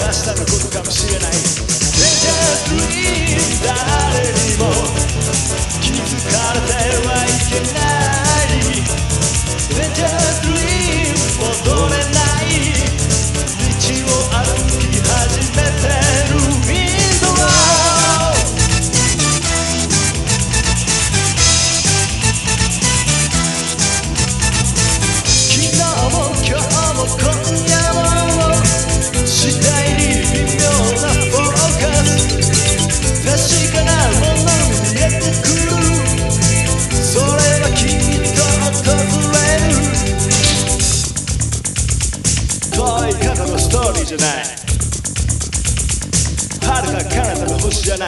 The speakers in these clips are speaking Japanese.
日のことかもしれない。 Dangerous dream 誰にも気づかれてはいけない。 Dangerous dream 戻れない道を歩き始めてる In the world。 昨日も今日も今夜も次第に微妙なフォーカス。確かなものに見えてくる。それはきっと訪れる。遠い過去のストーリーじゃない。遥か彼方の星じゃない。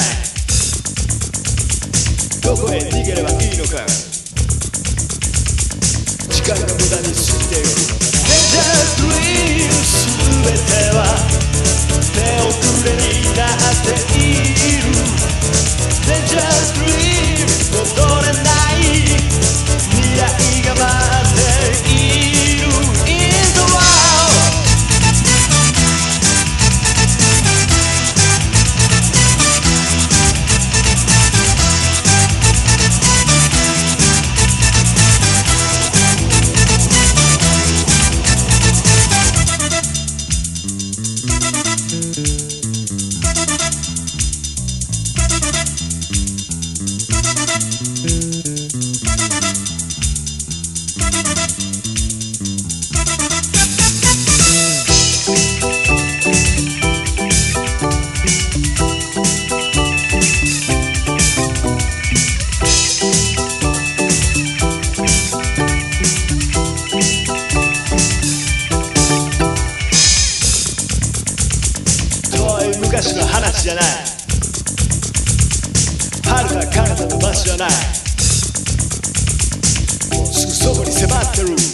どこへ逃げればいいのか。時間が無駄に過ぎている。Dangerous dream 全ては手遅れになっている。 Dangerous dream 戻れない未来が待っている。 In the world。 昔の話じゃない。遥か彼方の場所じゃない。もうすぐそこに迫ってる。明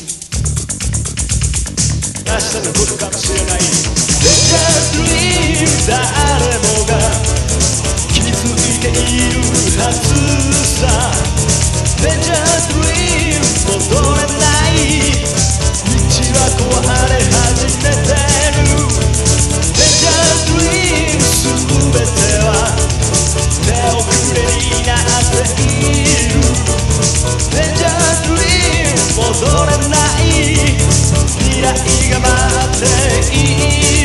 日のことかもしれない。 Dangerous dream 誰もが気づいているはずさ。 Dangerous dream 戻れない道は壊れ始めてる。 Dangerous dream 全ては手遅れになっている。 Dangerous dream 戻れない未来が待っている。